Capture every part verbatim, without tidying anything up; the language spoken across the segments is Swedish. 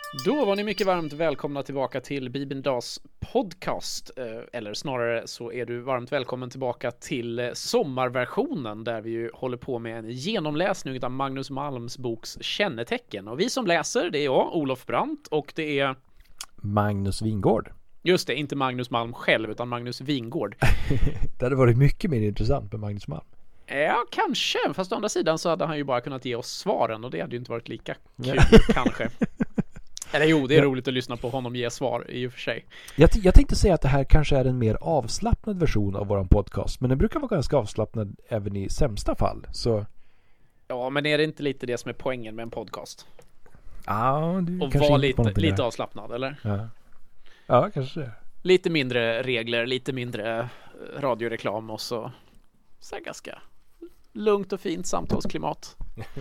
Då var ni mycket varmt välkomna tillbaka till Bibeln Idags podcast, eller snarare så är du varmt välkommen tillbaka till sommarversionen där vi ju håller på med en genomläsning av Magnus Malms boks Kännetecken. Och vi som läser, det är jag, Olof Brandt, och det är Magnus Wingård. Just det, inte Magnus Malm själv utan Magnus Wingård. Det hade varit mycket mer intressant med Magnus Malm. Ja, kanske, fast å andra sidan så hade han ju bara kunnat ge oss svaren och det hade ju inte varit lika kul, ja. kanske. Eller jo, det är ja. roligt att lyssna på honom ge svar i och för sig. Jag, t- jag tänkte säga att det här kanske är en mer avslappnad version av våran podcast, men den brukar vara ganska avslappnad även i sämsta fall. Så... Ja, men är det inte lite det som är poängen med en podcast? Ja, du och vara lite, lite avslappnad, eller? Ja, ja kanske det. Lite mindre regler, lite mindre radioreklam och så, så här ganska lugnt och fint samtalsklimat.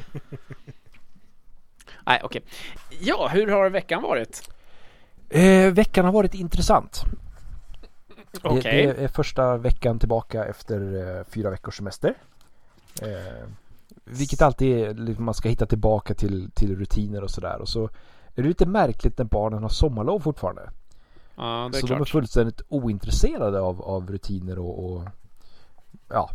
Nej, okej. Okay. Ja, hur har veckan varit? Eh, veckan har varit intressant. Okej. Okay. Det, det är första veckan tillbaka efter eh, fyra veckors semester. Eh, vilket alltid är, man ska hitta tillbaka till, till rutiner och sådär. Och så är det lite märkligt när barnen har sommarlov fortfarande. Ja, det är så klart. De är fullständigt ointresserade av, av rutiner och, och ja.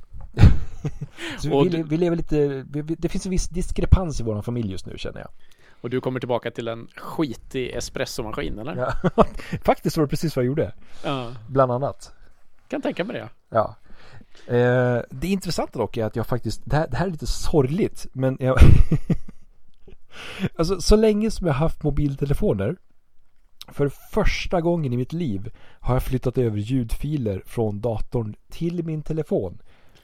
Så vi, vi, vi lever lite, vi, det finns en viss diskrepans i vår familj just nu, känner jag. Och du kommer tillbaka till en skitig espressomaskin, eller? Ja. Faktiskt var det precis vad jag gjorde. Ja. Bland annat. Kan tänka mig det. Ja. Eh, det intressanta dock är att jag faktiskt, det här, det här är lite sorgligt, men jag alltså så länge som jag har haft mobiltelefoner, för första gången i mitt liv har jag flyttat över ljudfiler från datorn till min telefon.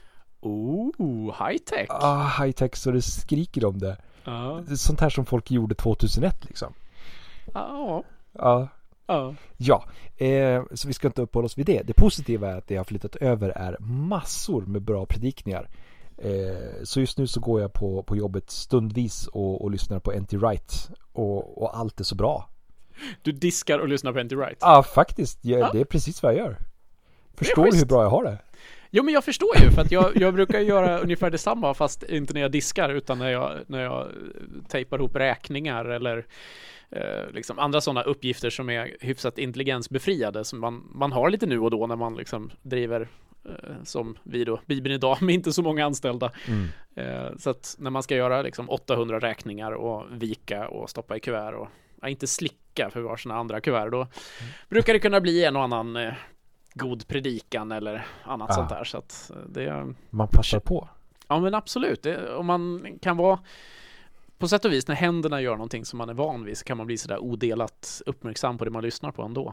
Oh, high-tech. Ah, high-tech så det skriker om det. Ja. Uh. Sånt här som folk gjorde tjugohundraett liksom. Ja. Ja. Ja. Ja. Eh, så vi ska inte uppehålla oss vid det. Det positiva är att det jag har flyttat över är massor med bra predikningar. Eh, så just nu så går jag på, på jobbet stundvis och, och lyssnar på N T Wright. Och, och allt är så bra. Du diskar och lyssnar på N T Wright? Ja, faktiskt. Jag, ja. Det är precis vad jag gör. Förstår du hur bra jag har det? Jo, men jag förstår ju, för att jag, jag brukar göra ungefär detsamma, fast inte när jag diskar utan när jag, när jag tejpar ihop räkningar eller eh, liksom andra sådana uppgifter som är hyfsat intelligensbefriade som man, man har lite nu och då när man liksom driver eh, som vi då, Bibeln Idag, med inte så många anställda. Mm. Eh, så att när man ska göra liksom åttahundra räkningar och vika och stoppa i kuvert och ja, inte slicka för varsina andra kuvert, då mm. brukar det kunna bli en och annan eh, god predikan eller annat ah. sånt där, så att det man passar på. Ja, men absolut. Det, om man kan vara på sätt och vis när händerna gör någonting som man är van vid, så kan man bli sådär odelat uppmärksam på det man lyssnar på ändå.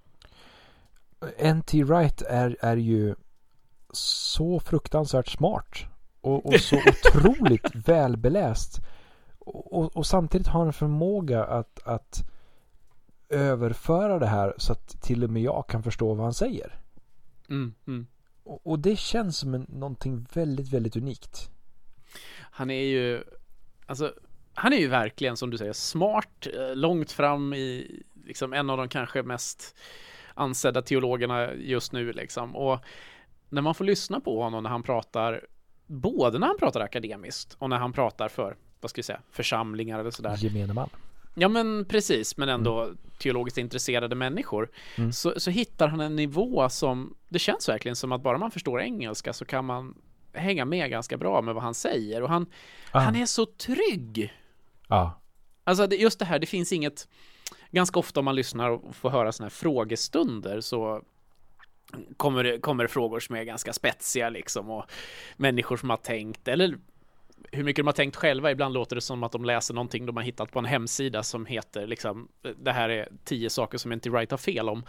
N T Wright är, är ju så fruktansvärt smart och, och så otroligt välbeläst och, och, och samtidigt har en förmåga att, att överföra det här så att till och med jag kan förstå vad han säger. Mm, mm. Och, och det känns som en, någonting väldigt, väldigt unikt. Han är ju alltså, han är ju verkligen, som du säger, smart, långt fram i liksom en av de kanske mest ansedda teologerna just nu liksom. Och när man får lyssna på honom när han pratar, både när han pratar akademiskt och när han pratar för, vad ska jag säga, församlingar eller sådär. Gemene man. Ja, men precis, men ändå mm. teologiskt intresserade människor mm. så, så hittar han en nivå som, det känns verkligen som att bara man förstår engelska så kan man hänga med ganska bra med vad han säger, och han, ah. han är så trygg. Ah. Alltså det, just det här, det finns inget, ganska ofta om man lyssnar och får höra såna här frågestunder så kommer det, kommer det frågor som är ganska spetsiga liksom, och människor som har tänkt, eller hur mycket de har tänkt själva. Ibland låter det som att de läser någonting de har hittat på en hemsida som heter liksom, det här är tio saker som N T Wright har fel om.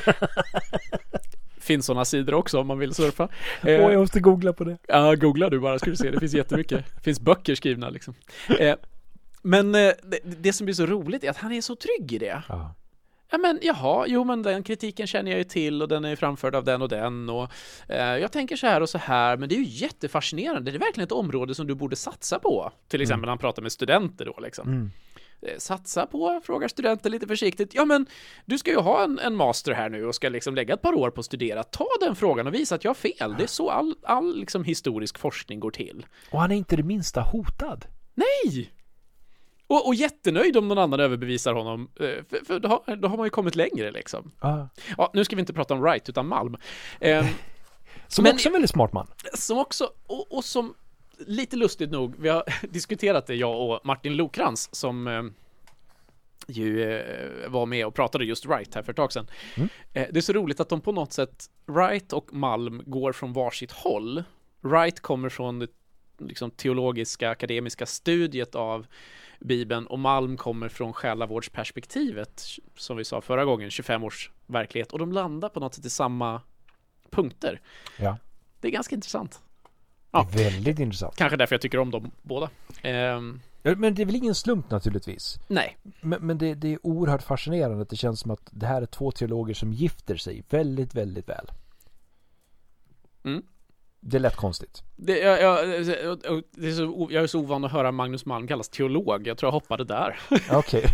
Finns sådana sidor också om man vill surfa. Åh, oh, jag måste googla på det. Ja, googla du bara, ska du se. Det finns jättemycket. Det finns böcker skrivna liksom. Eh, men eh, det, det som blir så roligt är att han är så trygg i det. Ja. Ja, men jaha, jo men den kritiken känner jag ju till och den är framförd av den och den och eh, jag tänker så här och så här, men det är ju jättefascinerande. Det är verkligen ett område som du borde satsa på. Till exempel mm. när han pratar med studenter då liksom. Mm. Eh, satsa på, frågar studenter lite försiktigt. Ja, men du ska ju ha en, en master här nu och ska liksom lägga ett par år på att studera. Ta den frågan och visa att jag har fel. Det är så all, all liksom historisk forskning går till. Och han är inte det minsta hotad. Nej! Och, och jättenöjd om någon annan överbevisar honom. För, för då, har, då har man ju kommit längre liksom. Ah. Ja, nu ska vi inte prata om Wright utan Malm. Eh, som men, också är en väldigt smart man. Som också, och, och som lite lustigt nog, vi har diskuterat det, jag och Martin Lokrans, som eh, ju eh, var med och pratade just Wright här för ett tag sedan. Mm. Eh, det är så roligt att de på något sätt, Wright och Malm går från varsitt håll. Wright kommer från det liksom, teologiska, akademiska studiet av Bibeln, och Malm kommer från själavårdsperspektivet, som vi sa förra gången, tjugofem års verklighet, och de landar på något sätt i samma punkter. Ja. Det är ganska intressant. Ja. Det är väldigt intressant. Kanske därför jag tycker om dem båda. Um, men det är väl ingen slump naturligtvis. Nej. Men, men det, det är oerhört fascinerande att det känns som att det här är två teologer som gifter sig väldigt, väldigt väl. Mm. Det är lätt konstigt. Det, jag, jag, det är så, jag är så ovan att höra Magnus Malm kallas teolog. Jag tror jag hoppade där. Okej.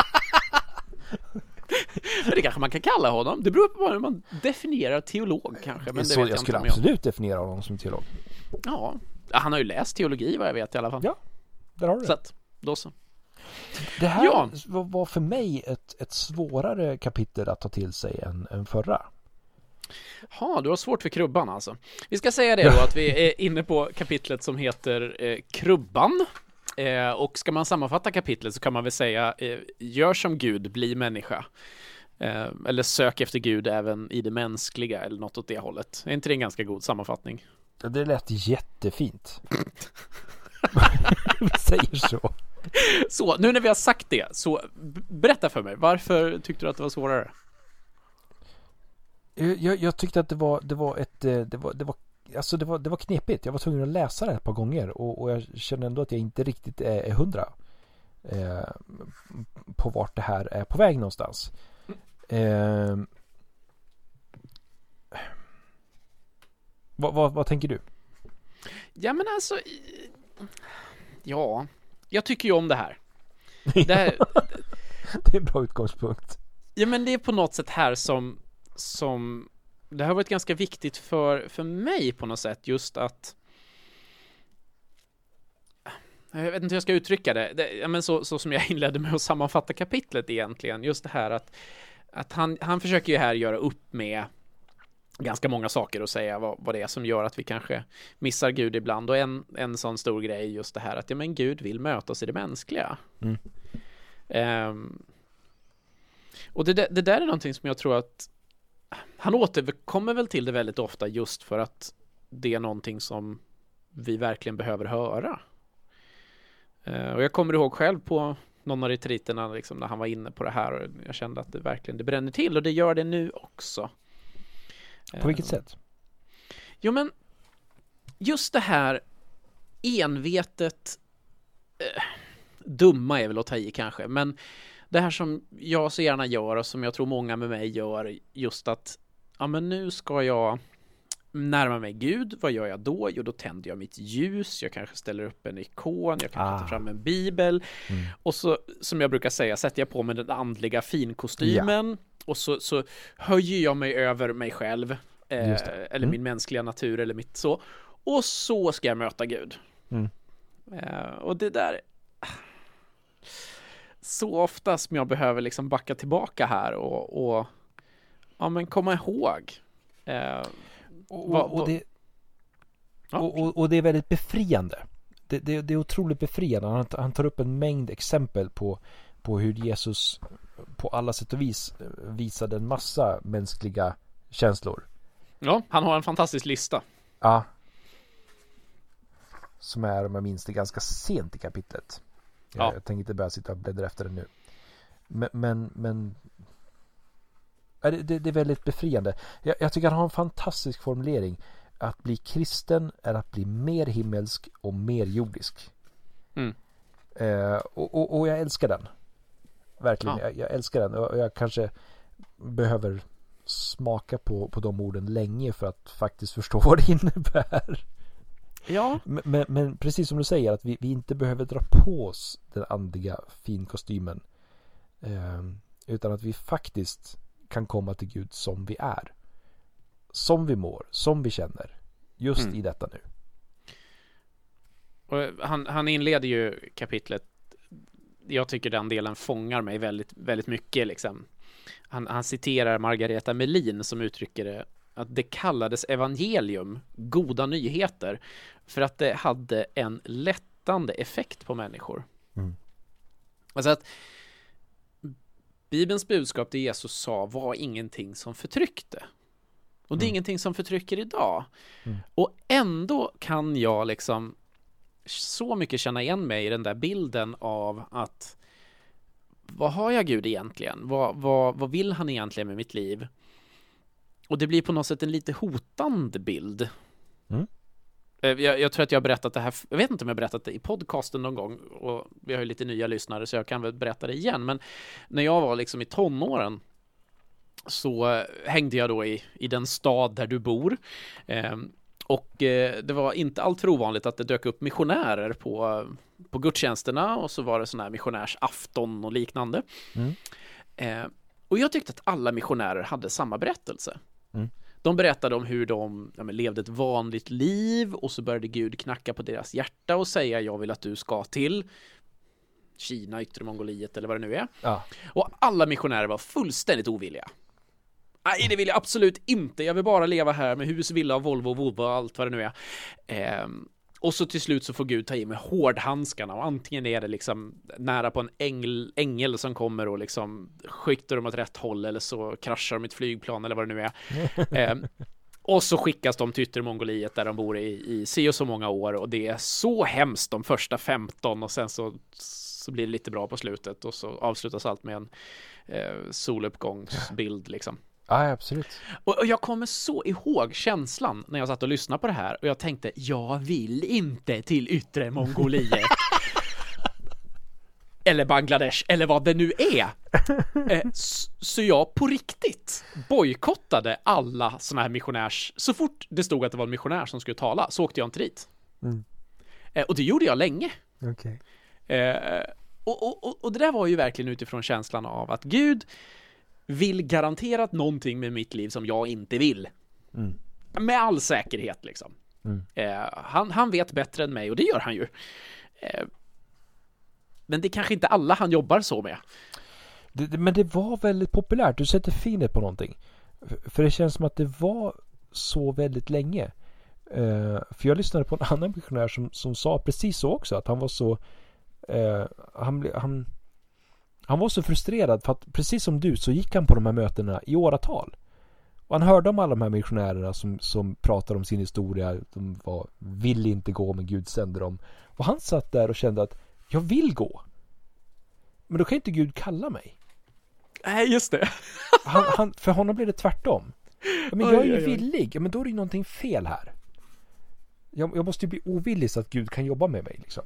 Men det kanske man kan kalla honom. Det beror på hur man definierar teolog kanske. Men så det vet jag, jag skulle inte absolut definiera honom som teolog. Ja, han har ju läst teologi vad jag vet i alla fall. Ja, där har du det. Så att, då så. Det här ja. var för mig ett, ett svårare kapitel att ta till sig än, än förra. Ja, du har svårt för krubban alltså. Vi ska säga det då att vi är inne på kapitlet som heter eh, Krubban. Eh, och ska man sammanfatta kapitlet så kan man väl säga eh, gör som Gud, bli människa. Eh, eller sök efter Gud även i det mänskliga eller något åt det hållet. Är inte det en ganska god sammanfattning? Det lät jättefint. Vi säger så. Så, nu när vi har sagt det, så berätta för mig, varför tyckte du att det var svårare? Jag, jag tyckte att det var det var ett det var det var alltså det var det var knepigt. Jag var tvungen att läsa det ett par gånger och, och jag känner ändå att jag inte riktigt är, är hundra eh, på vart det här är på väg någonstans. Eh, vad, vad, vad tänker du? Ja men alltså ja, jag tycker ju om det här. Det, här, det är en bra utgångspunkt. Ja men det är på något sätt här som som det har varit ganska viktigt för, för mig på något sätt, just att jag vet inte hur jag ska uttrycka det, det ja, men så, så som jag inledde med att sammanfatta kapitlet egentligen, just det här att, att han, han försöker ju här göra upp med ganska många saker och säga vad, vad det är som gör att vi kanske missar Gud ibland, och en, en sån stor grej just det här att ja, men Gud vill möta oss i det mänskliga. Mm. Um, och det, det där är någonting som jag tror att han återkommer väl till det väldigt ofta, just för att det är någonting som vi verkligen behöver höra. Uh, och jag kommer ihåg själv på någon av retriterna liksom, när han var inne på det här, och jag kände att det verkligen det bränner till, och det gör det nu också. På vilket uh, sätt? Jo men just det här envetet uh, dumma är väl att ta i kanske, men det här som jag så gärna gör och som jag tror många med mig gör, just att ja men nu ska jag närma mig Gud, vad gör jag då? Jo, då tänder jag mitt ljus, jag kanske ställer upp en ikon, jag kanske ah. tar fram en bibel mm. och så, som jag brukar säga, sätter jag på mig den andliga finkostymen ja. och så, så höjer jag mig över mig själv eh, mm. eller min mänskliga natur eller mitt så, och så ska jag möta Gud. Mm. Eh, och det där så ofta som jag behöver liksom backa tillbaka här och, och ja men komma ihåg eh, och, och, och, det, ja. och, och, och det är väldigt befriande. Det, det, det är otroligt befriande. Han, han tar upp en mängd exempel på, på hur Jesus på alla sätt och vis visade en massa mänskliga känslor. Ja, han har en fantastisk lista. Ja. Som är, om jag minns det, ganska sent i kapitlet. Ja. Jag, jag tänker inte börja sitta och bläddra efter det nu. Men, men, men det, det, det är väldigt befriande. Jag, jag tycker han har en fantastisk formulering. Att bli kristen är att bli mer himmelsk och mer jordisk. Mm. Eh, och, och, och jag älskar den. Verkligen, ja. jag, jag älskar den. Och jag kanske behöver smaka på, på de orden länge för att faktiskt förstå vad det innebär. Ja. Men, men, men precis som du säger, att vi, vi inte behöver dra på oss den andliga finkostymen. Eh, utan att vi faktiskt kan komma till Gud som vi är. Som vi mår, som vi känner. Just mm. i detta nu. Och han, han inleder ju kapitlet jag tycker den delen fångar mig väldigt, väldigt mycket liksom. Han, han citerar Margareta Melin som uttrycker det, att det kallades evangelium, goda nyheter, för att det hade en lättande effekt på människor. Mm. Alltså att Bibelns budskap, det Jesus sa, var ingenting som förtryckte. Och det är mm. ingenting som förtrycker idag. Mm. Och ändå kan jag liksom så mycket känna igen mig i den där bilden av att vad har jag Gud egentligen? Vad, vad, vad vill han egentligen med mitt liv? Och det blir på något sätt en lite hotande bild. Mm. Jag, jag tror att jag har berättat det här, jag vet inte om jag har berättat det i podcasten någon gång, och vi har ju lite nya lyssnare så jag kan väl berätta det igen, men när jag var liksom i tonåren så hängde jag då i, i den stad där du bor, eh, och eh, det var inte allt för ovanligt att det dök upp missionärer på, på gudstjänsterna, och så var det sån här missionärsafton och liknande. Mm. Eh, och jag tyckte att alla missionärer hade samma berättelse. Mm. De berättade om hur de ja, men, levde ett vanligt liv, och så började Gud knacka på deras hjärta och säga, jag vill att du ska till Kina, Yttre Mongoliet eller vad det nu är. Ja. Och alla missionärer var fullständigt ovilliga. Nej, det vill jag absolut inte. Jag vill bara leva här med hus, villa, Volvo, Volvo och allt vad det nu är. Ehm, och så till slut så får Gud ta i med hårdhandskarna, och antingen är det liksom nära på en ängel, ängel som kommer och liksom skjuter dem åt rätt håll, eller så kraschar de ett flygplan eller vad det nu är. ehm, och så skickas de till Yttre Mongoliet där de bor i, i se och så många år, och det är så hemskt de första femton, och sen så, så blir det lite bra på slutet, och så avslutas allt med en eh, soluppgångsbild liksom. Ja, absolut. Och, och jag kommer så ihåg känslan när jag satt och lyssnade på det här, och jag tänkte, jag vill inte till Yttre Mongoliet eller Bangladesh eller vad det nu är. eh, så, så jag på riktigt bojkottade alla såna här missionärs, så fort det stod att det var en missionär som skulle tala, så åkte jag inte dit. Mm. eh, och det gjorde jag länge. Okay. eh, och, och, och, och det där var ju verkligen utifrån känslan av att Gud vill garanterat någonting med mitt liv som jag inte vill. Mm. Med all säkerhet liksom. Mm. Eh, han, han vet bättre än mig, och det gör han ju. Eh, men det är kanske inte alla han jobbar så med. Det, det, men det var väldigt populärt. Du sätter finet på någonting. För, för det känns som att det var så väldigt länge. Eh, för jag lyssnade på en annan missionär som, som sa precis så också. Att han var så... Eh, han, han Han var så frustrerad för att precis som du så gick han på de här mötena i åratal. Och han hörde om alla de här missionärerna som, som pratade om sin historia. De var, vill inte gå, men Gud sände dem. Och han satt där och kände att jag vill gå. Men då kan inte Gud kalla mig. Nej, just det. han, han, för honom blev det tvärtom. Men jag är ju oj, oj, oj. villig. Ja, men då är det någonting fel här. Jag, jag måste ju bli ovillig så att Gud kan jobba med mig liksom.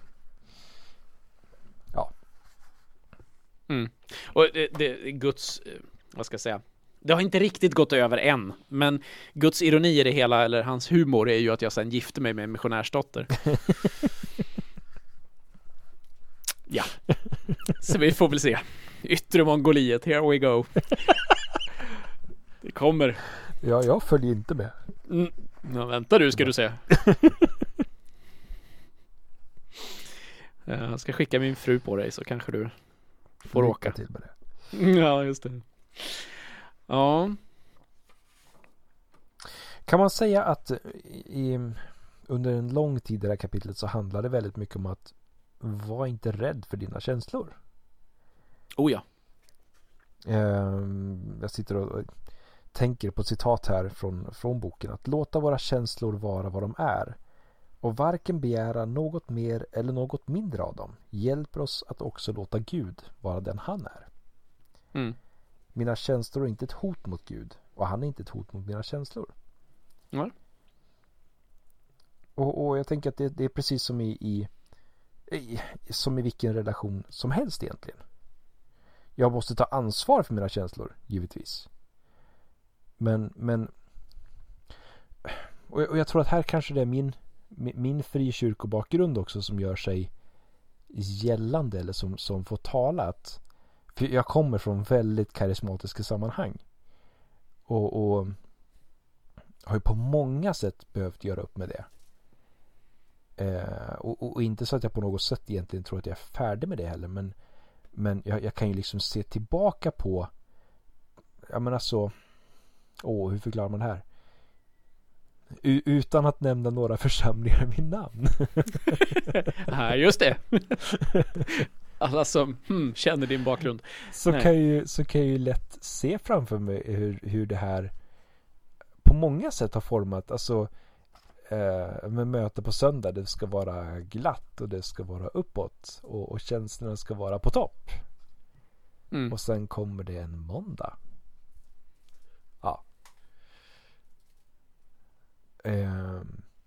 Ja. Mm. Och det, det Guds, vad ska jag säga, det har inte riktigt gått över än, men Guds ironi i det hela, eller hans humor, är ju att jag sen gifte mig med en missionärsdotter. Ja. Så vi får väl se. Yttre Mongoliet, here we go. Det kommer. Ja, jag följer inte med. Mm. Ja, vänta du, ska du se. Jag ska skicka min fru på dig, så kanske du får Lycka åka till med det. Ja, just det. Ja. Kan man säga att i, under en lång tid i det här kapitlet så handlar det väldigt mycket om att var inte rädd för dina känslor. Oh ja. Um, jag sitter och tänker på ett citat här från, från boken. Att låta våra känslor vara vad de är. Och varken begära något mer eller något mindre av dem hjälper oss att också låta Gud vara den han är. Mm. Mina känslor är inte ett hot mot Gud, och han är inte ett hot mot mina känslor. Mm. Och, och jag tänker att det, det är precis som i, i, i som i vilken relation som helst egentligen. Jag måste ta ansvar för mina känslor, givetvis. Men, men och jag, och jag tror att här kanske det är min min frikyrkobakgrund också som gör sig gällande, eller som, som får tala. Att, för jag kommer från väldigt karismatiska sammanhang och, och har ju på många sätt behövt göra upp med det. Eh, och, och inte så att jag på något sätt egentligen tror att jag är färdig med det heller, men, men jag, jag kan ju liksom se tillbaka på, jag menar så, åh, hur förklarar man det här? U- utan att nämna några församlingar vid namn. Ja, just det. Alla som hmm, känner din bakgrund. Så kan, jag ju, så kan jag ju lätt se framför mig hur, hur det här på många sätt har format, alltså eh, med möte på söndag, det ska vara glatt och det ska vara uppåt och, och känslorna ska vara på topp. Mm. Och sen kommer det en måndag. Ja. Eh,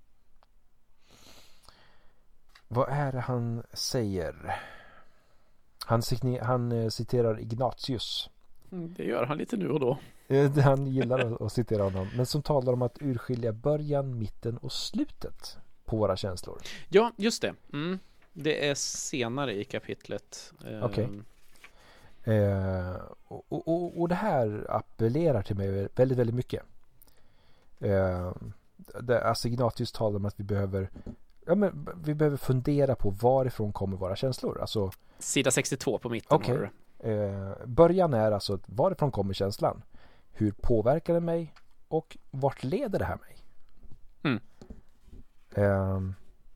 vad är det han säger? Han, signer, han citerar Ignatius. Det gör han lite nu och då. Han gillar att citera honom. Men som talar om att urskilja början, mitten och slutet på våra känslor. Ja, just det. Mm. Det är senare i kapitlet. Okej. Okay. Eh, och, och, och det här appellerar till mig väldigt, väldigt mycket. Eh, det, alltså Ignatius talar om att vi behöver ja, men vi behöver fundera på varifrån kommer våra känslor. Alltså, sida sextiotvå på mitten. Okej. Okay. Eh, början är alltså varifrån kommer känslan? Hur påverkar det mig? Och vart leder det här mig? Mm. Eh,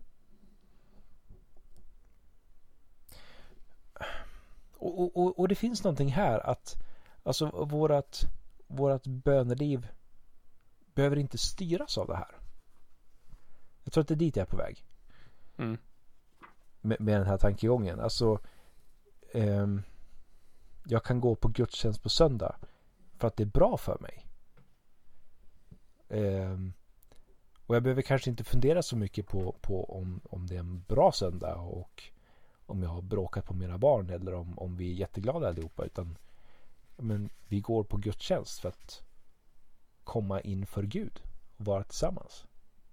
och, och, och det finns någonting här att alltså vårat, vårat böneliv behöver inte styras av det här. Jag tror att det är dit jag är på väg. Mm. Med, med den här tankegången. Alltså ehm, jag kan gå på gudstjänst på söndag för att det är bra för mig. Ehm, och jag behöver kanske inte fundera så mycket på, på om, om det är en bra söndag och om jag har bråkat på mina barn eller om, om vi är jätteglada allihopa, utan men vi går på gudstjänst för att komma in för Gud och vara tillsammans.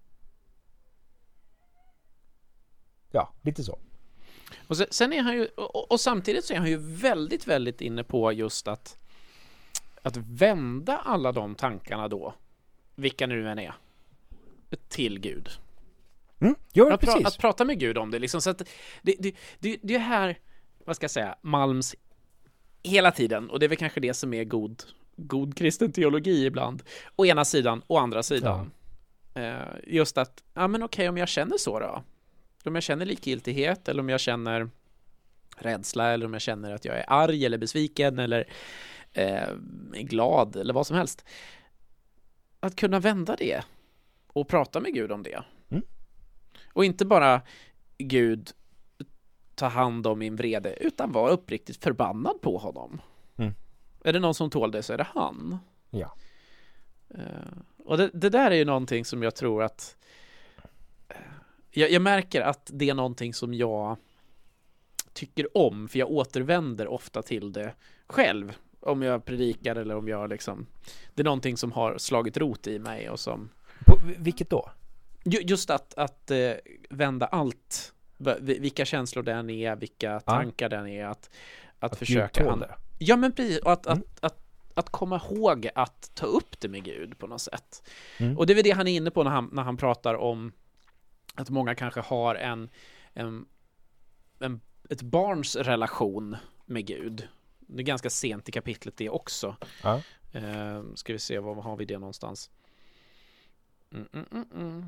Ja, lite så. Och sen, sen är han ju, och, och samtidigt så är han ju väldigt, väldigt inne på just att att vända alla de tankarna då, vilka nu än är, till Gud. Mm, ja, att, precis. pra, att prata med Gud om det liksom, så att det, det, det, det är här, vad ska jag säga, Malms hela tiden, och det är väl kanske det som är god god kristen teologi ibland, å ena sidan och andra sidan. Ja. Eh, just att, ja men okej, om jag känner så då, om jag känner likgiltighet eller om jag känner rädsla eller om jag känner att jag är arg eller besviken eller eh, glad eller vad som helst, att kunna vända det och prata med Gud om det. Mm. Och inte bara Gud ta hand om min vrede, utan vara uppriktigt förbannad på honom. Mm. Är det någon som tål det så är det han. Ja. Uh, och det, det där är ju någonting som jag tror att uh, jag, jag märker att det är någonting som jag tycker om, för jag återvänder ofta till det själv, om jag predikar eller om jag liksom, det är någonting som har slagit rot i mig och som på, vilket då? Just att, att uh, vända allt, vilka känslor den är, vilka tankar ah. den är, att, att, att försöka an- ja men precis, och att, mm. att, att, att komma ihåg att ta upp det med Gud på något sätt. Mm. Och det är väl det han är inne på när han, när han pratar om att många kanske har en, en, en ett barns relation med Gud. Det är ganska sent i kapitlet det också. Ja. Uh, ska vi se, var har vi det någonstans? Mm, mm, mm, mm.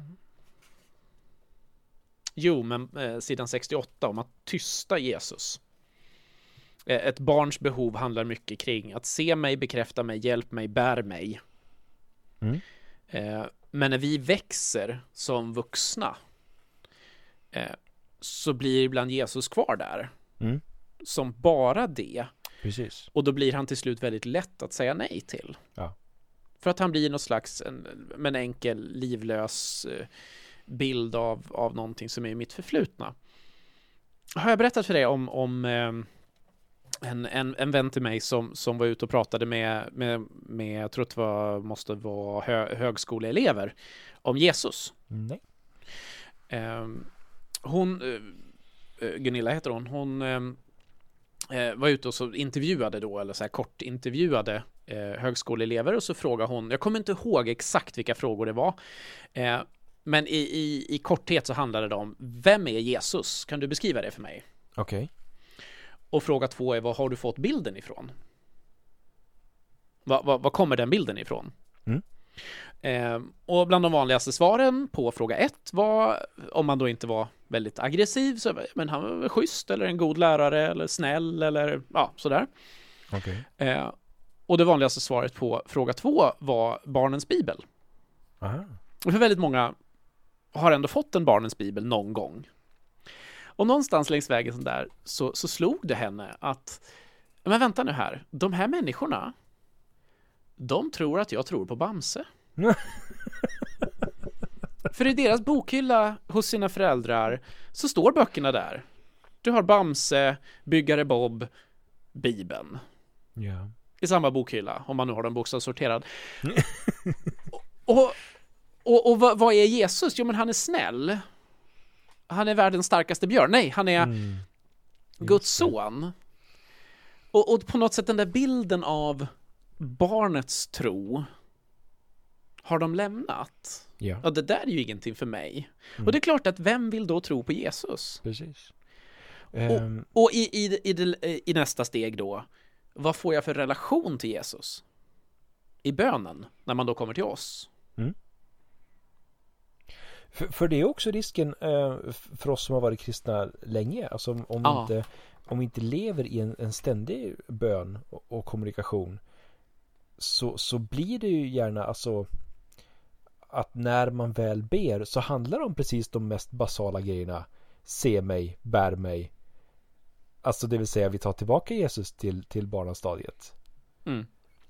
Jo, men eh, sidan sextioåtta om att tysta Jesus. Eh, ett barns behov handlar mycket kring att se mig, bekräfta mig, hjälp mig, bär mig. Mm. Eh, men när vi växer som vuxna eh, så blir ibland Jesus kvar där. Mm. Som bara det. Precis. Och då blir han till slut väldigt lätt att säga nej till. Ja. För att han blir någon slags en, en enkel, livlös eh, bild av, av någonting som är mitt förflutna. Har jag berättat för dig om, om eh, en, en, en vän till mig som, som var ute och pratade med, med, med jag tror att det var, måste vara hö, högskoleelever om Jesus? Nej. Eh, hon, eh, Gunilla heter hon, hon eh, var ute och så intervjuade då, eller så här kort intervjuade eh, högskoleelever, och så frågade hon, jag kommer inte ihåg exakt vilka frågor det var, eh, men i, i, i korthet så handlade det om, vem är Jesus? Kan du beskriva det för mig? Okej. Okay. Och fråga två är, vad har du fått bilden ifrån? Vad va, va kommer den bilden ifrån? Mm. Eh, och bland de vanligaste svaren på fråga ett var, om man då inte var väldigt aggressiv, så men han var schysst eller en god lärare eller snäll eller ja, sådär. Okay. Eh, och det vanligaste svaret på fråga två var barnens bibel. Aha. Och för väldigt många har ändå fått en barnens bibel någon gång. Och någonstans längs vägen så där så, så slog det henne att men vänta nu här, de här människorna de tror att jag tror på Bamse. För i deras bokhylla hos sina föräldrar så står böckerna där. Du har Bamse, Byggare Bob, Bibeln. Ja. I samma bokhylla, om man nu har den bokstavssorterad. och och, och vad, vad är Jesus? Jo, men han är snäll. Han är världens starkaste björn. Nej, han är mm. Guds son. Och, och på något sätt den där bilden av barnets tro har de lämnat. Ja. Ja, det där är ju ingenting för mig. Mm. Och det är klart att vem vill då tro på Jesus? Precis. Um... Och, och i, i, i, i, i nästa steg då, vad får jag för relation till Jesus? I bönen, när man då kommer till oss. Mm. För, för det är också risken eh, för oss som har varit kristna länge. Alltså om, om, ja. vi, inte, om vi inte lever i en, en ständig bön och, och kommunikation så, så blir det ju gärna alltså att när man väl ber så handlar det om precis de mest basala grejerna. Se mig, bär mig. Alltså det vill säga vi tar tillbaka Jesus till, till barnastadiet. Mm.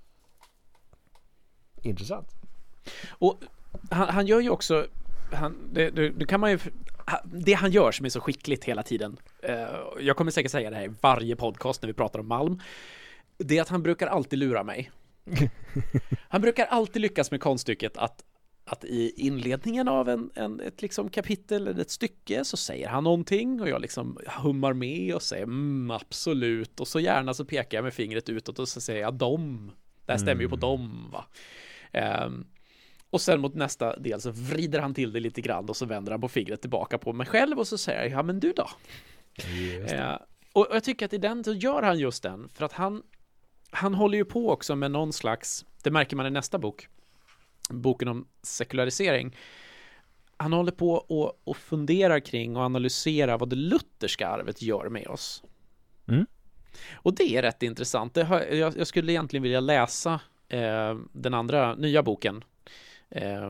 Intressant. Och han, han gör ju också han, det, det, det kan man ju det han gör som är så skickligt hela tiden. Uh, jag kommer säkert säga det här i varje podcast när vi pratar om Malm. Det är att han brukar alltid lura mig. Han brukar alltid lyckas med konststycket att att i inledningen av en, en, ett liksom kapitel eller ett stycke så säger han någonting och jag liksom hummar med och säger mm, absolut, och så gärna så pekar jag med fingret utåt och så säger jag dom. Det här stämmer mm. ju på dem, va? Um, och sen mot nästa del så vrider han till det lite grann och så vänder han på fingret tillbaka på mig själv och så säger jag, ja men du då? Uh, och jag tycker att i den så gör han just den, för att han han håller ju på också med någon slags, det märker man i nästa bok, boken om sekularisering. Han håller på och, och funderar kring och analyserar vad det lutherska arvet gör med oss. Mm. Och det är rätt intressant. Det har, jag, jag skulle egentligen vilja läsa eh, den andra nya boken. Eh,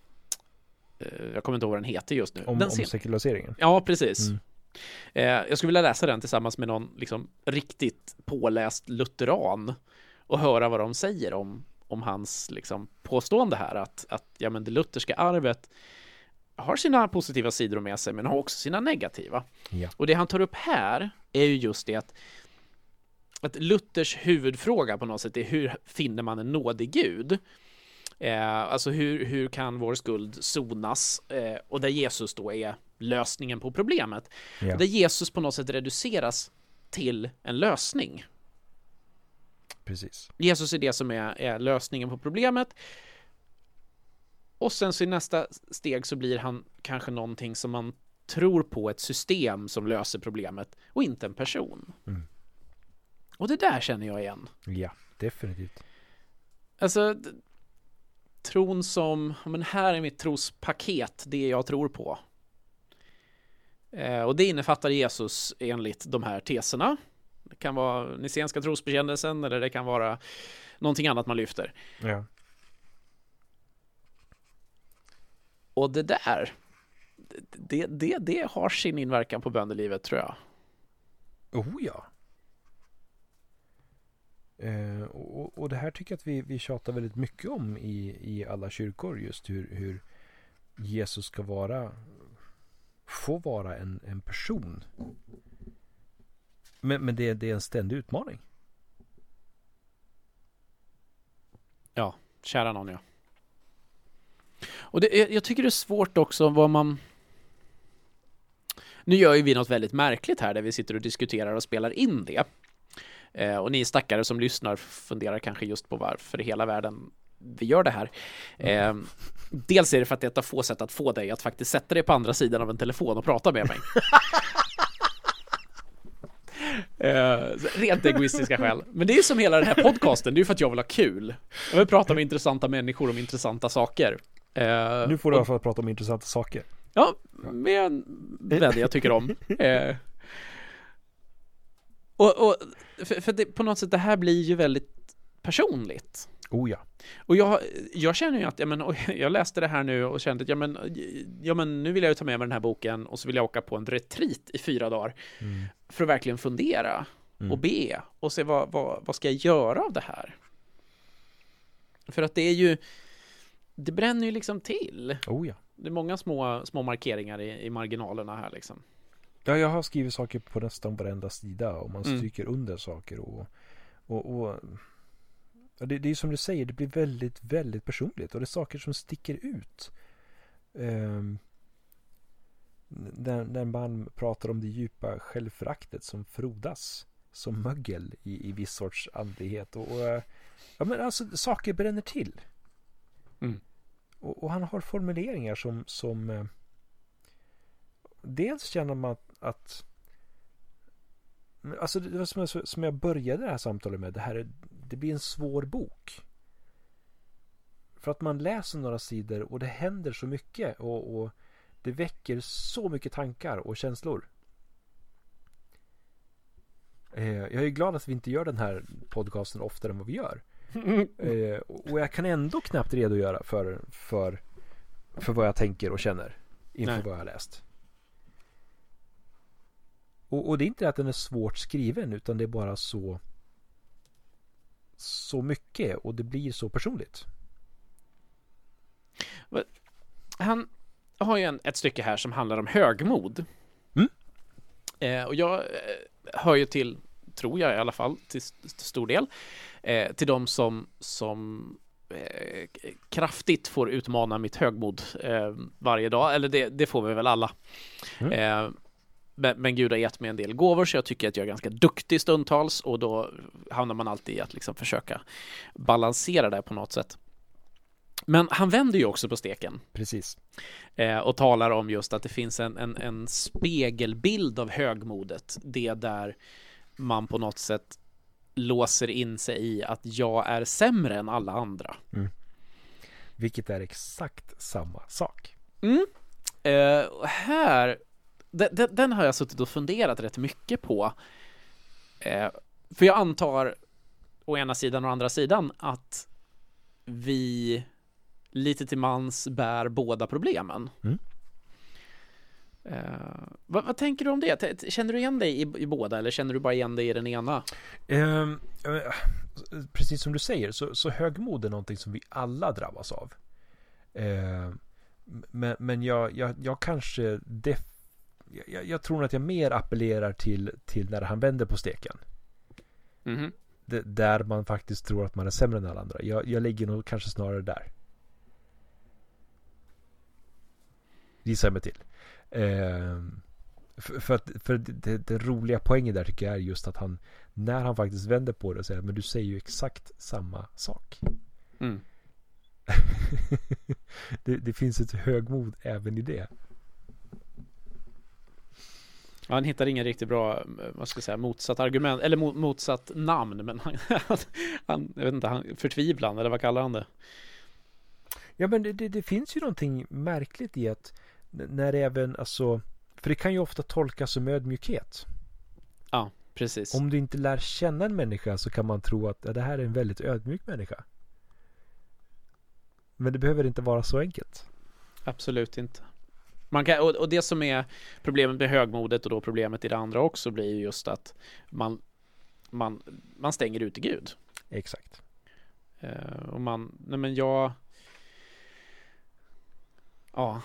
jag kommer inte ihåg vad den heter just nu. Om, den om sen... sekulariseringen? Ja, precis. Mm. Eh, jag skulle vilja läsa den tillsammans med någon liksom, riktigt påläst lutheran och höra vad de säger om om hans liksom påstående här att, att ja, men det lutherska arvet har sina positiva sidor med sig men har också sina negativa. Ja. Och det han tar upp här är ju just det att, att Luthers huvudfråga på något sätt är hur finner man en nådig Gud? Eh, alltså hur, hur kan vår skuld sonas? Eh, och där Jesus då är lösningen på problemet. Ja. Där Jesus på något sätt reduceras till en lösning. Precis. Jesus är det som är, är lösningen på problemet. Och sen så i nästa steg så blir han kanske någonting som man tror på, ett system som löser problemet och inte en person. Mm. Och det där känner jag igen. Ja, definitivt. Alltså d- tron som, men här är mitt trospaket, det jag tror på. Eh, och det innefattar Jesus enligt de här teserna. Det kan vara nicenska trosbekännelsen eller det kan vara någonting annat man lyfter. Ja. Och det där det, det, det har sin inverkan på böndelivet, tror jag. Oh ja. Eh, och, och det här tycker jag att vi, vi tjatar väldigt mycket om i, i alla kyrkor, just hur, hur Jesus ska vara få vara en, en person. Men, men det, det är en ständig utmaning. Ja, kära någon, ja. Och det, jag tycker det är svårt också vad man... Nu gör ju vi något väldigt märkligt här där vi sitter och diskuterar och spelar in det. Eh, och ni stackare som lyssnar funderar kanske just på varför i hela världen vi gör det här. Eh, dels är det för att det är ett av få sätt att få dig att faktiskt sätta dig på andra sidan av en telefon och prata med mig. Eh, rent egoistiska skäl. Men det är som hela den här podcasten, det är ju för att jag vill ha kul. Jag vill prata med intressanta människor om intressanta saker. Eh, Nu får du i och, alla fall prata om intressanta saker. Ja, med en vän jag tycker om. Eh, och, och för, för det, på något sätt, det här blir ju väldigt personligt. Oh ja. Och jag, jag känner ju att ja, men, jag läste det här nu och kände att ja, men, ja, men nu vill jag ju ta med mig den här boken och så vill jag åka på en retreat i fyra dagar mm. för att verkligen fundera mm. och be och se vad, vad, vad ska jag göra av det här. För att det är ju det bränner ju liksom till. Oh ja. Det är många små, små markeringar i, i marginalerna här liksom. Ja, jag har skrivit saker på nästan varenda sida och man stryker mm. under saker och, och, och det, det är som du säger, det blir väldigt, väldigt personligt och det är saker som sticker ut. Um, när, när man pratar om det djupa självföraktet som frodas som mögel i, i viss sorts andlighet och, och ja, men alltså saker bränner till. Mm. Och, och han har formuleringar som, som eh, dels känner man att, att alltså det var som jag, som jag började det här samtalet med, det här är, det blir en svår bok. För att man läser några sidor och det händer så mycket och, och det väcker så mycket tankar och känslor. Eh, jag är glad att vi inte gör den här podcasten oftare än vad vi gör. Eh, och jag kan ändå knappt redogöra för, för, för vad jag tänker och känner inför Nej. vad jag har läst. Och, och det är inte att den är svårt skriven utan det är bara så så mycket och det blir så personligt. Han har ju en, ett stycke här som handlar om högmod. Mm. Eh, och jag eh, hör ju till, tror jag i alla fall, till, till stor del, eh, till de som, som eh, kraftigt får utmana mitt högmod eh, varje dag. Eller det, det får vi väl alla. Mm. Eh, men, men Gud har gett mig en del gåvor så jag tycker att jag är ganska duktig stundtals och då hamnar man alltid i att liksom försöka balansera det på något sätt. Men han vänder ju också på steken. Precis. Eh, och talar om just att det finns en, en, en spegelbild av högmodet. Det där man på något sätt låser in sig i att jag är sämre än alla andra. Mm. Vilket är exakt samma sak. Mm. Eh, och här, den, den, den har jag suttit och funderat rätt mycket på. Eh, för jag antar å ena sidan och andra sidan att vi lite till mans bär båda problemen. Mm. Uh, vad, vad tänker du om det? Känner du igen dig i, i båda eller känner du bara igen dig i den ena? Um, precis som du säger så, så högmod är någonting som vi alla drabbas av. Uh, men men jag, jag, jag kanske def, jag, jag tror att jag mer appellerar till, till när han vänder på steken. Mm-hmm. Det, där man faktiskt tror att man är sämre än alla andra. Jag, jag ligger nog kanske snarare där. Gissar jag mig till. Eh, för, för, att, för det, det roliga poängen där tycker jag är just att han, när han faktiskt vänder på det och säger, men du säger ju exakt samma sak. Mm. det, det finns ett högmod även i det. Ja, han hittar ingen riktigt bra, vad ska jag säga, motsatt argument eller mo- motsatt namn, men han, han jag vet inte, han förtvivlan eller vad kallar han det? Ja, men det, det, det finns ju någonting märkligt i att när även, alltså, för det kan ju ofta tolkas som ödmjukhet. Ja, precis. Om du inte lär känna en människa så kan man tro att ja, det här är en väldigt ödmjuk människa. Men det behöver inte vara så enkelt. Absolut inte. Man kan, och, och det som är problemet med högmodet och då problemet i det andra också blir ju just att man, man, man stänger ut i Gud. Exakt. Uh, och man, nej men jag ja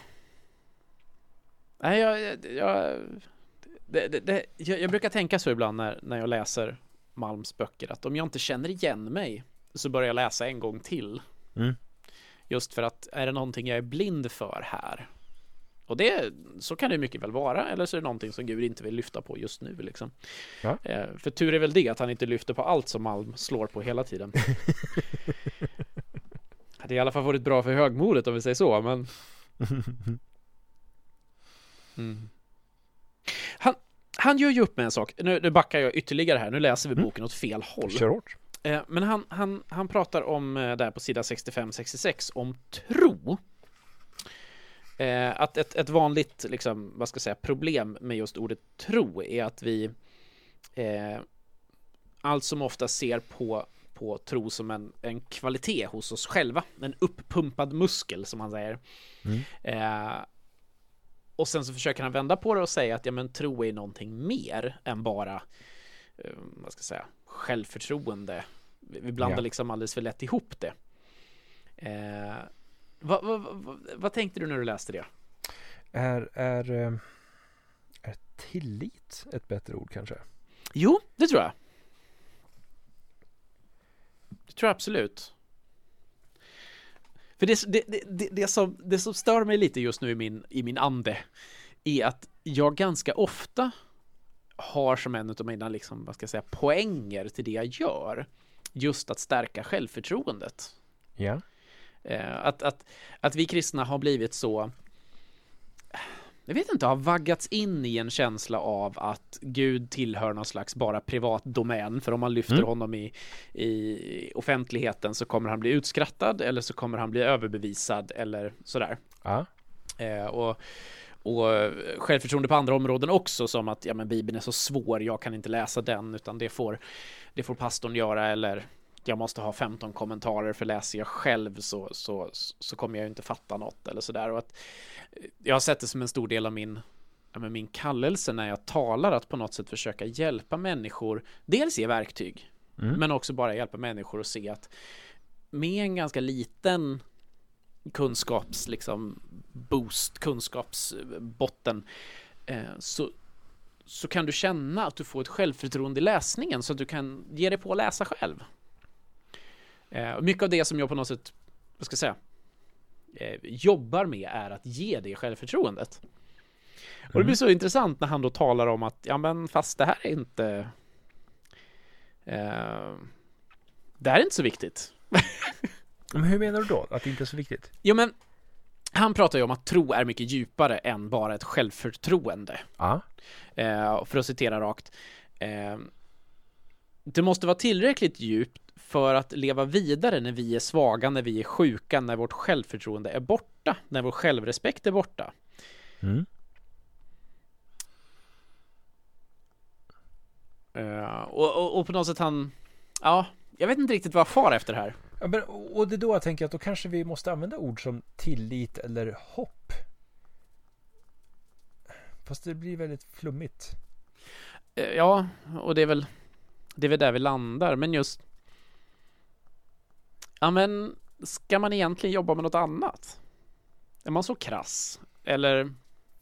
nej jag jag, det, det, det, jag jag brukar tänka så ibland när, när jag läser Malms böcker att om jag inte känner igen mig så börjar jag läsa en gång till. Mm. Just för att är det någonting jag är blind för här? Och det, så kan det mycket väl vara. Eller så är det någonting som Gud inte vill lyfta på just nu liksom. Ja. Eh, för tur är väl det att han inte lyfter på allt som Malm slår på hela tiden. Det är i alla fall varit bra för högmodet om vi säger så. Men mm. han, han gör ju upp med en sak. Nu, nu backar jag ytterligare här. Nu läser vi Mm. boken åt fel håll. Kör hårt. Eh, men han, han, han pratar om, eh, där på sida sextiofem sextiosex, om tro. Eh, att ett, ett vanligt, liksom, vad ska jag säga, problem med just ordet tro är att vi eh, allt som ofta ser på, på tro som en, en kvalitet hos oss själva. En uppumpad muskel, som han säger. Mm. Eh, och sen så försöker han vända på det och säga att ja, men tro är någonting mer än bara eh, vad ska jag säga, självförtroende. Vi blandar Ja. liksom alldeles för lätt ihop det. Eh, vad, vad, vad, vad tänkte du när du läste det? Är, är, eh, är tillit ett bättre ord kanske? Jo, det tror jag. Det tror jag absolut. För det, det, det, det, det, som, det som stör mig lite just nu i min, i min ande är att jag ganska ofta har som en av mina liksom, vad ska jag säga, poänger till det jag gör just att stärka självförtroendet. Ja. Eh, att, att, att vi kristna har blivit så, jag vet inte, har vaggats in i en känsla av att Gud tillhör någon slags bara privat domän, för om man lyfter Mm. honom i, i offentligheten så kommer han bli utskrattad eller så kommer han bli överbevisad eller sådär. Ja. Eh, och, och självförtroende på andra områden också, som att ja, men Bibeln är så svår, jag kan inte läsa den, utan det får, det får pastorn göra, eller jag måste ha femton kommentarer, för läser jag själv så, så, så kommer jag ju inte fatta något eller sådär. Och att jag har sett det som en stor del av min, ja, men min kallelse när jag talar, att på något sätt försöka hjälpa människor, dels ge verktyg, Mm. men också bara hjälpa människor att se att med en ganska liten kunskaps liksom boost, kunskapsbotten, eh, så, så kan du känna att du får ett självförtroende i läsningen, så att du kan ge dig på att läsa själv. Eh, och mycket av det som jag på något sätt, vad ska jag säga, eh, jobbar med är att ge det självförtroendet. Och det blir så intressant när han då talar om att ja, men fast det här är inte eh, det här är inte så viktigt. Men hur menar du då? Att det inte är så viktigt? Jo, men han pratar ju om att tro är mycket djupare än bara ett självförtroende. Ja. Eh, för att citera rakt. Eh, det måste vara tillräckligt djupt för att leva vidare när vi är svaga, när vi är sjuka, när vårt självförtroende är borta, när vår självrespekt är borta. Mm. Eh, och, och, och på något sätt han, ja, jag vet inte riktigt vad jag far efter här. Ja, men, och det är då jag tänker att då kanske vi måste använda ord som tillit eller hopp. Fast det blir väldigt flummigt. Eh, ja, och det är väl det är väl där vi landar, men just ja, men ska man egentligen jobba med något annat? Är man så krass? Eller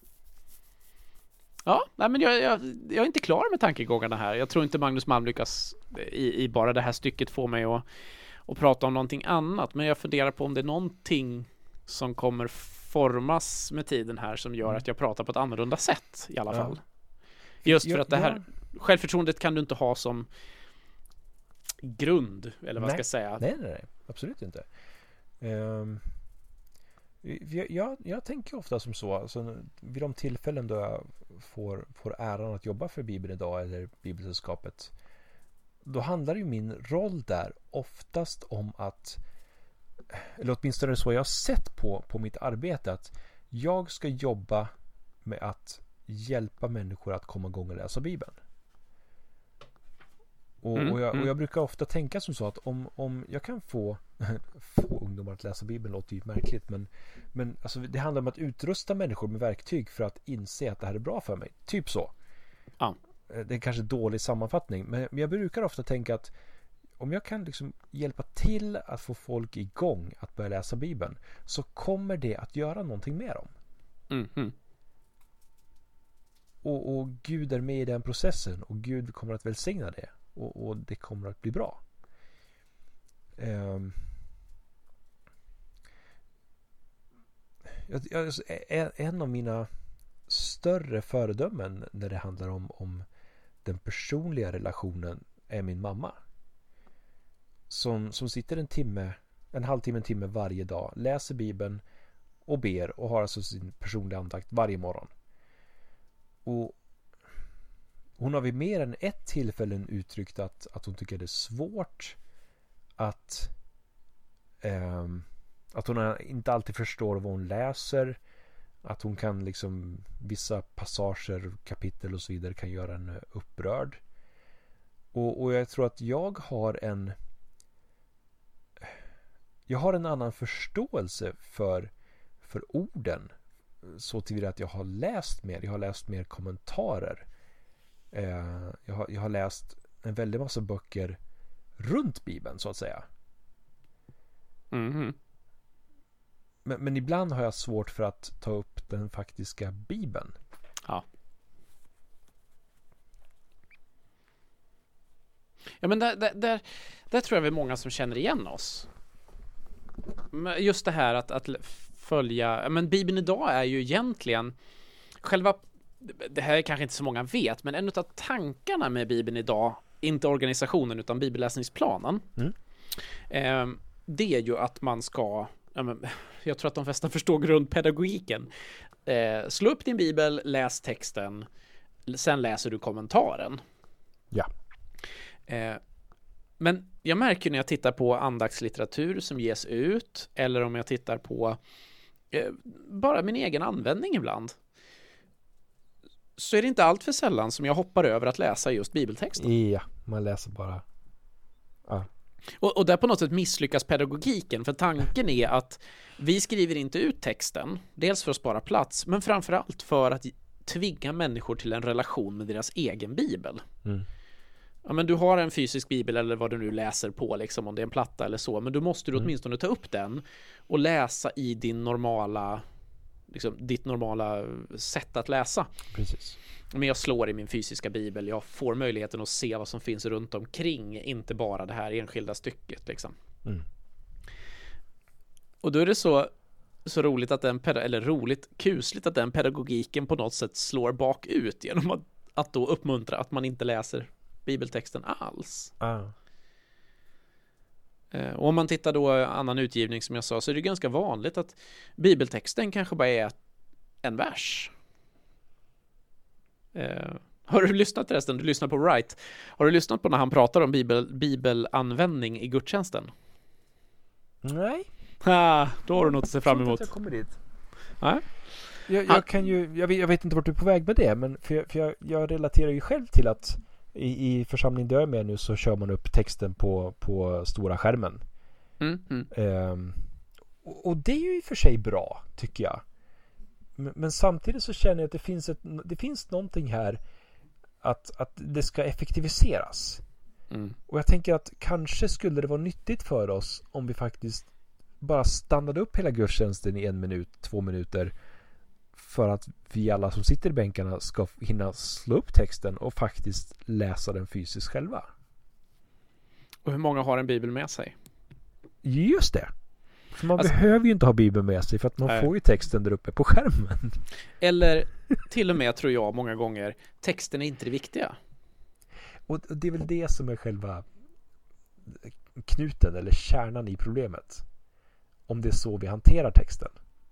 ja, nej, men jag, jag, jag är inte klar med tankegångarna här. Jag tror inte Magnus Malm lyckas i, i bara det här stycket få mig att, att prata om någonting annat, men jag funderar på om det är någonting som kommer formas med tiden här som gör att jag pratar på ett annorlunda sätt i alla fall. Ja. Just för att det här självförtroendet kan du inte ha som grund, eller vad nej. ska jag säga? Nej, nej, nej. Absolut inte. Um, jag, jag, jag tänker ofta som så, alltså, vid de tillfällen då jag får, får äran att jobba för Bibeln idag eller Bibelsällskapet, då handlar ju min roll där oftast om att, eller åtminstone så jag har sett på, på mitt arbete, att jag ska jobba med att hjälpa människor att komma igång och läsa Bibeln. Och, Mm, och, jag, mm. och jag brukar ofta tänka som så att om, om jag kan få få ungdomar att läsa Bibeln, låter ju märkligt, men, men alltså, det handlar om att utrusta människor med verktyg för att inse att det här är bra för mig. Typ så. Ja. Det är kanske en dålig sammanfattning, men jag brukar ofta tänka att om jag kan liksom hjälpa till att få folk igång att börja läsa Bibeln, så kommer det att göra någonting med dem. Mm, mm. Och, och Gud är med i den processen, och Gud kommer att välsigna det, och, och det kommer att bli bra. Um, jag, jag, en av mina större föredömen när det handlar om, om den personliga relationen är min mamma. Som, som sitter en timme, en halvtimme, en timme varje dag, läser Bibeln och ber och har alltså sin personliga andakt varje morgon. Och hon har vid mer än ett tillfälle uttryckt att, att hon tycker det är svårt att eh, att hon inte alltid förstår vad hon läser, att hon kan liksom vissa passager, kapitel och så vidare kan göra en upprörd. Och, och jag tror att jag har en jag har en annan förståelse för för orden, så tillvida att jag har läst mer, jag har läst mer kommentarer. Eh, jag, har, jag har läst en väldigt massa böcker runt Bibeln, så att säga. Mm-hmm. Men, men ibland har jag svårt för att ta upp den faktiska Bibeln. Ja. Ja, men där, där, där, där tror jag vi är många som känner igen oss. Just det här att, att följa... Men Bibeln idag är ju egentligen... Själva... Det här är kanske inte så många vet, men en av tankarna med Bibeln idag, inte organisationen utan bibelläsningsplanen, mm. eh, det är ju att man ska... Ja, men, jag tror att de flesta förstår grundpedagogiken. Eh, slå upp din bibel, läs texten, sen läser du kommentaren. Ja. Eh, men jag märker när jag tittar på andaktslitteratur som ges ut, eller om jag tittar på eh, bara min egen användning ibland, så är det inte allt för sällan som jag hoppar över att läsa just bibeltexten. Ja, man läser bara. Ja. Och, och där på något sätt misslyckas pedagogiken, för tanken är att vi skriver inte ut texten, dels för att spara plats, men framförallt för att tvinga människor till en relation med deras egen bibel. Mm. Ja, men du har en fysisk bibel eller vad du nu läser på, liksom, om det är en platta eller så, men du måste du mm. åtminstone ta upp den och läsa i din normala, liksom, ditt normala sätt att läsa. Precis. Men jag slår i min fysiska bibel, jag får möjligheten att se vad som finns runt omkring, inte bara det här enskilda stycket liksom. Mm. Och då är det så så roligt att den eller roligt kusligt att den pedagogiken på något sätt slår bakut genom att, att då uppmuntra att man inte läser bibeltexten alls. Ah. Och om man tittar då annan utgivning som jag sa, så är det ganska vanligt att bibeltexten kanske bara är en vers. Uh, har du lyssnat förresten? Du lyssnar på Wright. Har du lyssnat på när han pratar om bibel, bibelanvändning i gudstjänsten? Nej. Ha, då har du något att se fram emot. Jag kommer dit. Nej. Jag, jag kan ju, jag vet, jag vet inte vart du är på väg med det, men för, jag, för jag, jag relaterar ju själv till att i, i församlingen där jag är med nu så kör man upp texten på, på stora skärmen. Mm, mm. Um, och, och det är ju i och för sig bra, tycker jag. Men, men samtidigt så känner jag att det finns, ett, det finns någonting här att, att det ska effektiviseras. Mm. Och jag tänker att kanske skulle det vara nyttigt för oss om vi faktiskt bara stannade upp hela gudstjänsten i en minut, två minuter, för att vi alla som sitter i bänkarna ska hinna slå upp texten och faktiskt läsa den fysiskt själva. Och hur många har en bibel med sig? Just det. För man alltså, behöver ju inte ha bibeln med sig, för att man äh. får ju texten där uppe på skärmen. Eller till och med, tror jag många gånger, texten är inte det viktiga. Och det är väl det som är själva knuten eller kärnan i problemet. Om det är så vi hanterar texten.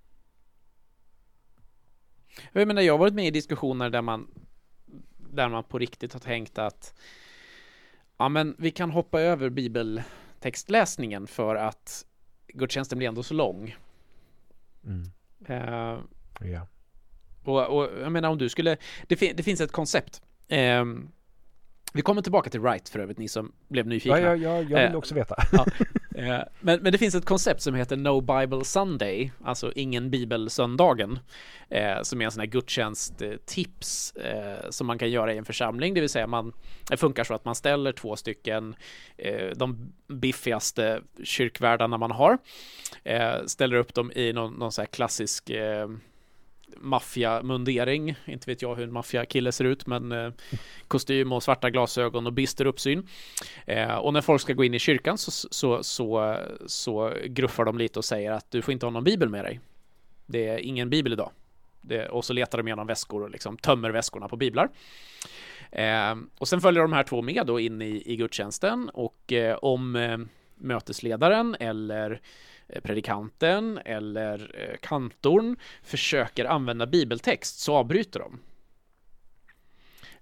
Jag menar, jag har varit med i diskussioner där man där man på riktigt har tänkt att ja, men vi kan hoppa över bibeltextläsningen för att gudstjänsten blir ändå så lång. Mm. Uh, ja. och, och jag menar, om du skulle det, fin- det finns ett koncept. Uh, vi kommer tillbaka till Wright för övrigt, ni som blev nyfikna. Ja, ja, ja jag vill också veta. Ja. Men, men det finns ett koncept som heter No Bible Sunday, alltså ingen bibelsöndagen, eh, som är en sån här gudstjänsttips eh, som man kan göra i en församling, det vill säga man, det funkar så att man ställer två stycken eh, de biffigaste kyrkvärdarna man har, eh, ställer upp dem i någon, någon så här klassisk eh, maffia-mundering, inte vet jag hur en maffia-kille ser ut, men eh, kostym och svarta glasögon och bister uppsyn. Eh, och när folk ska gå in i kyrkan så, så, så, så gruffar de lite och säger att du får inte ha någon bibel med dig. Det är ingen bibel idag. Det, och så letar de igenom väskor och liksom tömmer väskorna på biblar. Eh, och sen följer de här två med då in i, i gudstjänsten, och eh, om eh, mötesledaren eller predikanten eller kantorn försöker använda bibeltext så avbryter de.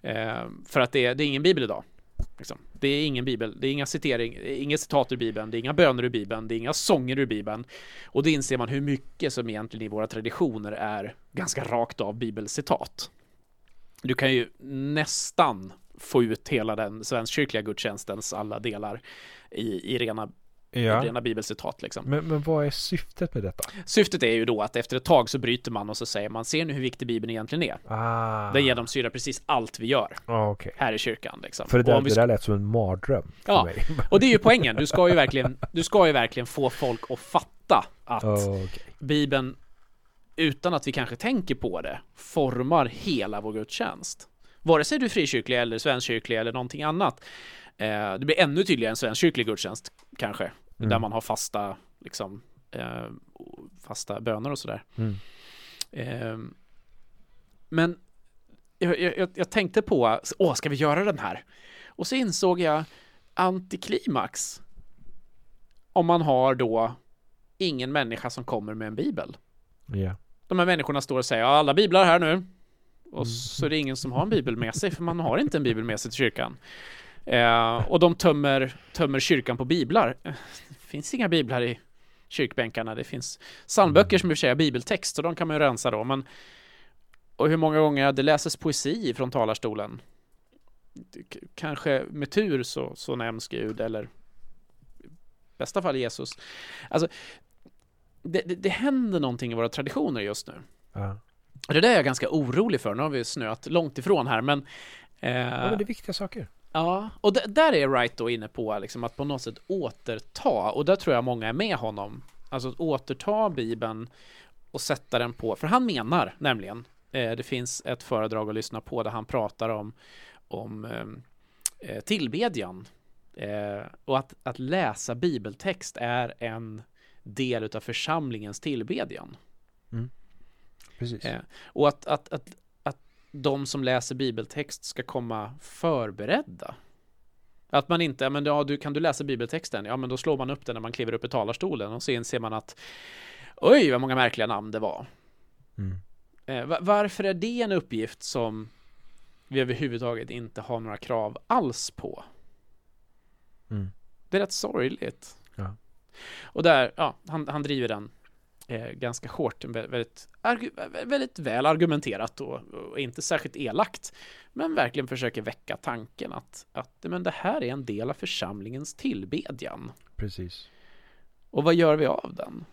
Eh, för att det är, det är ingen bibel idag. Liksom. Det är ingen bibel, det är inga citering, inga citat ur bibeln, det är inga böner ur bibeln, det är inga sånger ur bibeln. Och då inser man hur mycket som egentligen i våra traditioner är ganska rakt av bibelcitat. Du kan ju nästan få ut hela den svenskkyrkliga gudstjänstens alla delar i, i rena Ja. rena bibelcitat liksom. Men, men vad är syftet med detta? Syftet är ju då att efter ett tag så bryter man och så säger man, ser ni hur viktig Bibeln egentligen är? Ah. Den genomsyrar precis allt vi gör Ah, okay. här i kyrkan liksom. För det där, och vi... det där lät som en mardröm för ja, mig. Och det är ju poängen. Du ska ju verkligen, du ska ju verkligen få folk att fatta att oh, okay. Bibeln, utan att vi kanske tänker på det, formar hela vår gudstjänst. Vare sig du är frikyrklig eller svenskkyrklig eller någonting annat. Eh, det blir ännu tydligare en svenskkyrklig gudstjänst kanske. Mm. Där man har fasta liksom, eh, fasta böner och sådär. Mm. Eh, men jag, jag, jag tänkte på, åh, ska vi göra den här? Och så insåg jag antiklimax om man har då ingen människa som kommer med en bibel. Yeah. De här människorna står och säger, ja, alla biblar här nu. Och mm. så är det ingen som har en bibel med sig, för man har inte en bibel med sig till kyrkan. Eh, och de tömmer, tömmer kyrkan på biblar. Det finns inga biblar i kyrkbänkarna. Det finns psalmböcker som i och för sig är bibeltext, och de kan man ju rensa då. Men, och hur många gånger det läses poesi från talarstolen? K- kanske med tur så, så nämns Gud, eller i bästa fall Jesus. Alltså, det, det, det händer någonting i våra traditioner just nu. Ja. Det där är jag ganska orolig för. Nu har vi snöat långt ifrån här, men... Eh, ja, men det är viktiga saker. Ja, och d- där är Wright då inne på liksom, att på något sätt återta, och där tror jag många är med honom, alltså att återta Bibeln och sätta den på, för han menar nämligen, eh, det finns ett föredrag att lyssna på där han pratar om, om eh, tillbedjan, eh, och att, att läsa bibeltext är en del utav församlingens tillbedjan. Mm. Precis. Eh, och att, att, att de som läser bibeltext ska komma förberedda. Att man inte, men ja, du, kan du läsa bibeltexten? Ja, men då slår man upp den när man kliver upp i talarstolen, och så inser man att oj, vad många märkliga namn det var. Mm. Eh, varför är det en uppgift som vi överhuvudtaget inte har några krav alls på? Mm. Det är rätt sorgligt. Ja. Och där, ja, han, han driver den Eh, ganska hårt, väldigt, argu- väldigt väl argumenterat och, och inte särskilt elakt, men verkligen försöker väcka tanken att, att men det här är en del av församlingens tillbedjan. Precis. Och vad gör vi av den?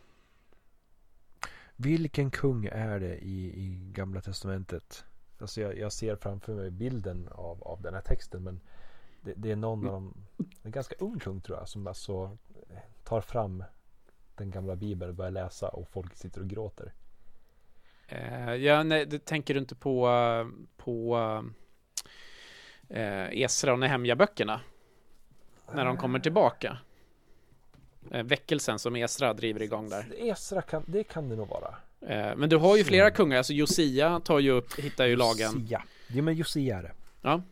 Vilken kung är det i, i Gamla testamentet? Alltså jag, jag ser framför mig bilden av, av den här texten, men det, det är någon av dem, en ganska ung kung tror jag, som alltså tar fram den gamla bibeln och börjar läsa, och folk sitter och gråter. Uh, ja, nej, det tänker du inte på på uh, Esra och Nehemja-böckerna när de kommer tillbaka. Uh, väckelsen som Esra driver igång där. Esra kan, det kan det nog vara. Uh, men du har ju flera kungar, alltså Josia tar ju upp, hittar ju lagen. Josia. Ja, men Josia är det. Ja.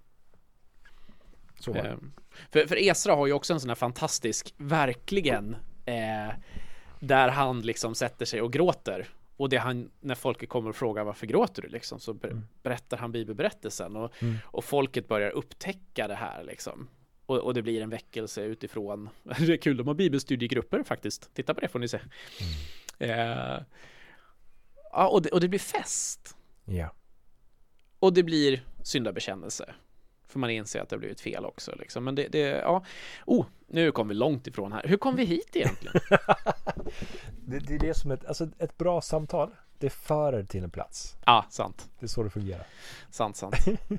Så. Uh, för, för Esra har ju också en sån här fantastisk, verkligen Eh, där han liksom sätter sig och gråter, och det han, när folket kommer och frågar varför gråter du liksom, så ber- mm. berättar han bibelberättelsen, och, mm. och folket börjar upptäcka det här liksom, och, och det blir en väckelse utifrån. Det är kul, de har bibelstudiegrupper faktiskt, titta på det får ni se. Mm. eh, ja, och det, och det blir fest. Ja. Och det blir syndabekännelse, för man inser att det har blivit fel också liksom. Men det, det ja, oh, nu kom vi långt ifrån här. Hur kom vi hit egentligen? det, det är det som ett, alltså ett bra samtal, det för till en plats. Ja, sant. Det är så det fungerar. Sant, sant.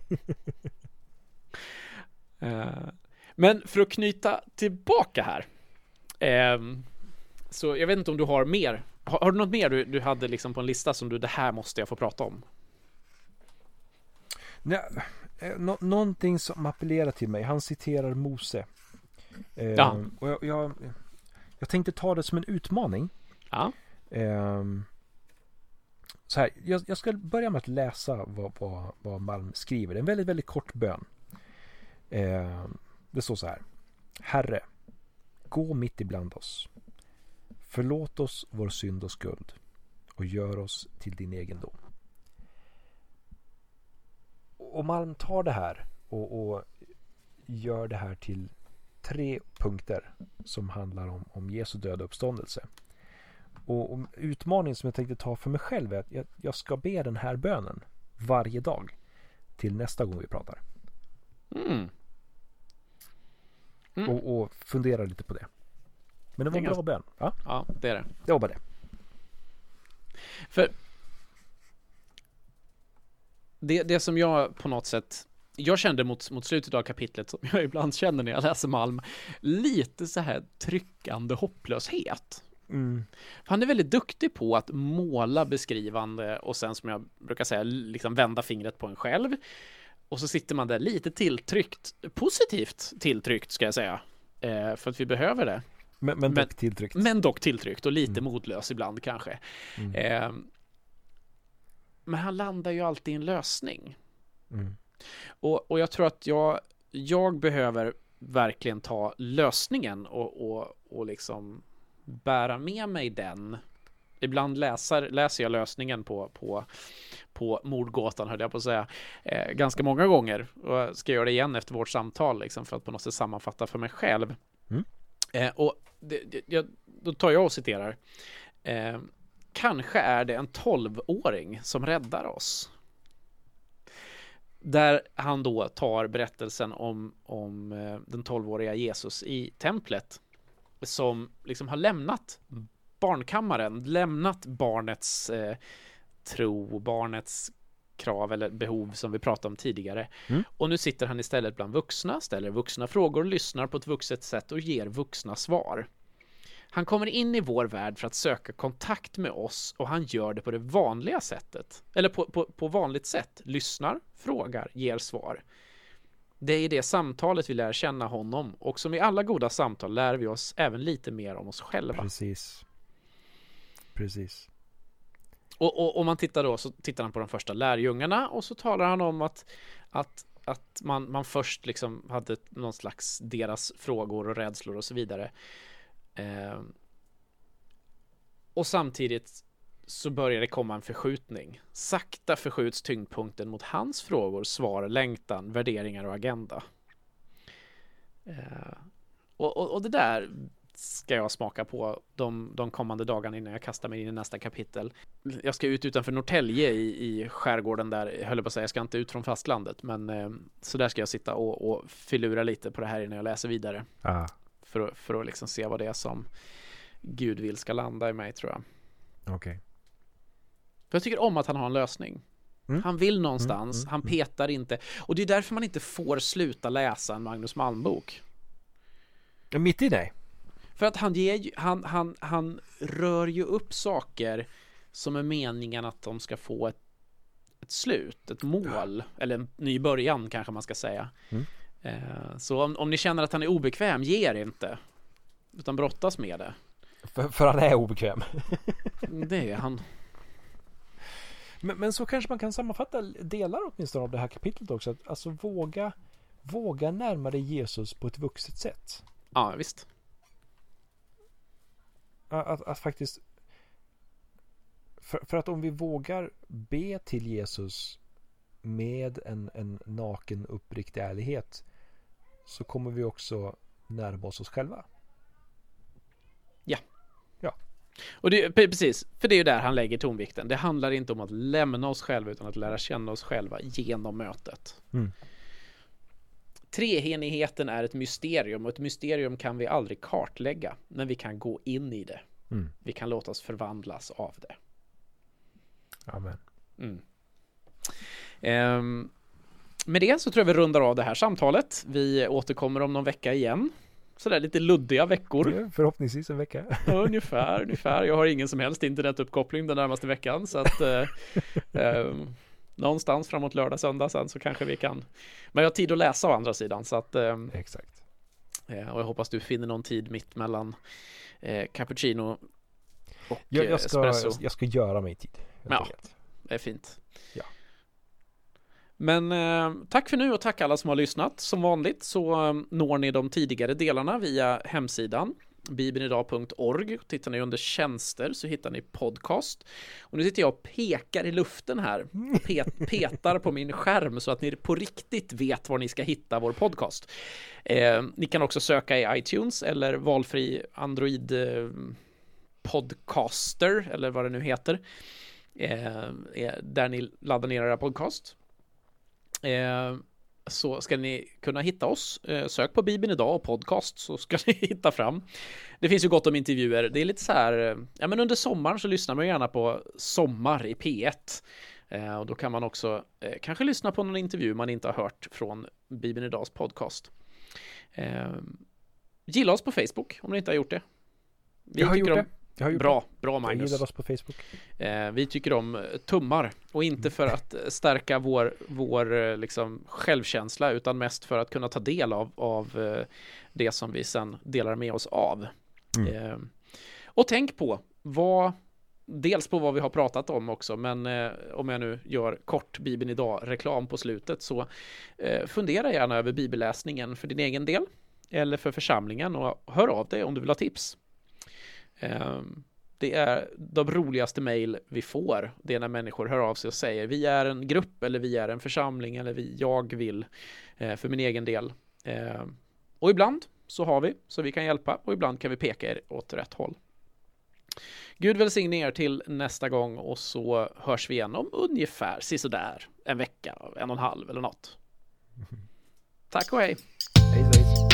uh, men för att knyta tillbaka här, uh, så jag vet inte om du har mer. Har, har du något mer du, du hade liksom på en lista som du, det här måste jag få prata om? Nej, nå- någonting som appellerar till mig. Han citerar Mose. Eh, ja. Och jag, jag, jag tänkte ta det som en utmaning. Ja. Eh, så här, jag, jag ska börja med att läsa vad, vad, vad Malm skriver. Det är en väldigt, väldigt kort bön. Eh, det står så här: Herre, gå mitt ibland oss. Förlåt oss vår synd och skuld, och gör oss till din egendom. och Malm tar det här och, och gör det här till tre punkter som handlar om, om Jesu död och uppståndelse. Och, och utmaningen som jag tänkte ta för mig själv är att jag, jag ska be den här bönen varje dag till nästa gång vi pratar. Mm. Mm. Och, och fundera lite på det. Men det var en bra bön. Ja? Ja, det är det. Det var bara det. För det, det som jag på något sätt jag kände mot, mot slutet av kapitlet, som jag ibland känner när jag läser Malm, lite så här tryckande hopplöshet. Mm. Han är väldigt duktig på att måla beskrivande och sen, som jag brukar säga, liksom vända fingret på en själv. Och så sitter man där lite tilltryckt, positivt tilltryckt ska jag säga, eh, för att vi behöver det. Men, men dock tilltryckt. Men dock tilltryckt och lite Mm. modlös ibland kanske. Mm. Eh, men han landar ju alltid i en lösning. Mm. Och, och jag tror att jag, jag behöver verkligen ta lösningen och, och, och liksom bära med mig den. Ibland läser, läser jag lösningen på, på, på mordgåtan, höll jag på att säga, eh, ganska många gånger. Och jag ska göra det igen efter vårt samtal liksom, för att på något sätt sammanfatta för mig själv. Mm. Eh, och det, det, jag, då tar jag och citerar. Eh, kanske är det en tolvåring som räddar oss. Där han då tar berättelsen om, om eh, den tolvåriga Jesus i templet, som liksom har lämnat barnkammaren, lämnat barnets eh, tro, barnets krav eller behov som vi pratade om tidigare. Mm. Och nu sitter han istället bland vuxna, ställer vuxna frågor, lyssnar på ett vuxet sätt och ger vuxna svar. Han kommer in i vår värld för att söka kontakt med oss, och han gör det på det vanliga sättet. Eller på, på, på vanligt sätt. Lyssnar, frågar, ger svar. Det är i det samtalet vi lär känna honom, och som i alla goda samtal lär vi oss även lite mer om oss själva. Precis. Precis. Och, och om man tittar då, så tittar han på de första lärjungarna, och så talar han om att, att, att man, man först liksom hade någon slags deras frågor och rädslor och så vidare. Eh, och samtidigt så börjar det komma en förskjutning. Sakta förskjuts tyngdpunkten mot hans frågor, svar, längtan, värderingar och agenda. Eh, och, och, och det där ska jag smaka på de, de kommande dagarna innan jag kastar mig in i nästa kapitel. Jag ska ut utanför Norrtälje i, i skärgården där, jag höll på att säga, jag ska inte ut från fastlandet, men eh, så där ska jag sitta och, och filura lite på det här innan jag läser vidare. Ah. För, för att liksom se vad det är som Gud vill ska landa i mig, tror jag. Okej. Okay. För jag tycker om att han har en lösning. Mm. Han vill någonstans, mm, mm, han petar inte. Och det är därför man inte får sluta läsa en Magnus Malm-bok. Ja, mitt i det. För att han, ger, han, han, han rör ju upp saker som är meningen att de ska få ett, ett slut, ett mål, eller en ny början kanske man ska säga. Mm. Eh, så om, om ni känner att han är obekväm, ge er inte. Utan brottas med det. För, för han är obekväm. Det är han. Men, men så kanske man kan sammanfatta delar åtminstone av det här kapitlet också. Att, alltså våga, våga närma dig Jesus på ett vuxet sätt. Ja, visst. Att, att, att faktiskt för, för att om vi vågar be till Jesus med en, en naken uppriktig ärlighet, så kommer vi också närma oss oss själva. Ja. Ja. Och det, precis, för det är ju där han lägger tonvikten. Det handlar inte om att lämna oss själva, utan att lära känna oss själva genom mötet. Mm. Treenigheten är ett mysterium, och ett mysterium kan vi aldrig kartlägga, men vi kan gå in i det. Mm. Vi kan låta oss förvandlas av det. Amen. Mm. Um, med det så tror jag vi rundar av det här samtalet. Vi återkommer om någon vecka igen. Sådär lite luddiga veckor. Ja, förhoppningsvis en vecka. Ja, ungefär, ungefär. Jag har ingen som helst internetuppkoppling den närmaste veckan. Så att eh, eh, någonstans framåt lördag, söndag sen så kanske vi kan. Men jag har tid att läsa å andra sidan. Så att, eh, Exakt. Eh, och jag hoppas du finner någon tid mitt mellan eh, cappuccino och jag, jag, eh, ska, espresso. jag ska göra mig tid. Ja, det är fint. Ja. Men eh, tack för nu, och tack alla som har lyssnat. Som vanligt så eh, når ni de tidigare delarna via hemsidan. bibeln idag punkt org. Tittar ni under tjänster så hittar ni podcast. Och nu sitter jag och pekar i luften här. Pet, petar på min skärm så att ni på riktigt vet var ni ska hitta vår podcast. Eh, ni kan också söka i iTunes eller valfri Android eh, podcaster eller vad det nu heter. Eh, där ni laddar ner era podcast. Eh, så ska ni kunna hitta oss. Eh, sök på Bibeln idag och podcast så ska ni hitta fram. Det finns ju gott om intervjuer. Det är lite så här, ja men under sommaren så lyssnar man gärna på Sommar i P ett. Eh, och då kan man också eh, kanske lyssna på någon intervju man inte har hört från Bibeln idags podcast. Eh, gilla oss på Facebook om ni inte har gjort det. Vi Jag har gjort om... det. Jag har gjort Bra, det. bra Magnus. Jag gillar oss på Facebook. Eh, vi tycker om tummar och inte för att stärka vår, vår liksom, självkänsla utan mest för att kunna ta del av, av eh, det som vi sen delar med oss av. Mm. Eh, och tänk på vad, dels på vad vi har pratat om också, men eh, om jag nu gör kort Bibeln idag reklam på slutet så eh, fundera gärna över bibelläsningen för din egen del eller för församlingen och hör av dig om du vill ha tips. Det är de roligaste mejl vi får. Det är när människor hör av sig och säger vi är en grupp eller vi är en församling eller vi, jag vill för min egen del. Och ibland så har vi så vi kan hjälpa och ibland kan vi peka er åt rätt håll. Gud välsigne er till nästa gång och så hörs vi igen om ungefär sisådär en vecka, en och en halv eller något. Tack och hej! Hej, hej.